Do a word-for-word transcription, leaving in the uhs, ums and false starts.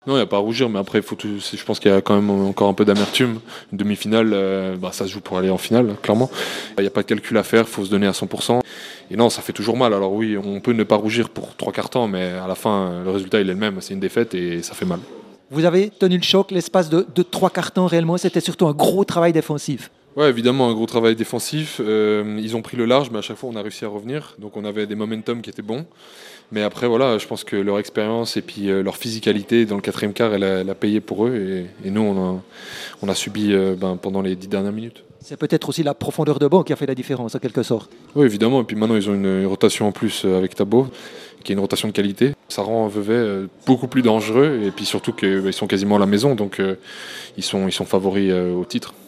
Non, il n'y a pas à rougir, mais après, faut tout- c'est- je pense qu'il y a quand même encore un peu d'amertume. Une demi-finale, euh, bah, ça se joue pour aller en finale, clairement. Il n'y a pas de calcul à faire, il faut se donner à cent pour cent. Et non, ça fait toujours mal. Alors oui, on peut ne pas rougir pour trois quarts temps, mais à la fin, le résultat, il est le même. C'est une défaite et ça fait mal. Vous avez tenu le choc l'espace de, de trois quarts temps réellement, c'était surtout un gros travail défensif. Ouais, évidemment, un gros travail défensif. Euh, ils ont pris le large, mais à chaque fois, on a réussi à revenir. Donc, on avait des momentum qui étaient bons. Mais après, voilà, je pense que leur expérience et puis euh, leur physicalité dans le quatrième quart, elle a, elle a payé pour eux. Et, et nous, on a, on a subi euh, ben, pendant les dix dernières minutes. C'est peut-être aussi la profondeur de banc qui a fait la différence en quelque sorte. Oui, évidemment. Et puis maintenant, ils ont une, une rotation en plus euh, avec Tabo, qui est une rotation de qualité. Ça rend Vevey euh, beaucoup plus dangereux. Et puis surtout qu'ils sont quasiment à la maison. Donc, euh, ils sont, ils sont favoris euh, au titre.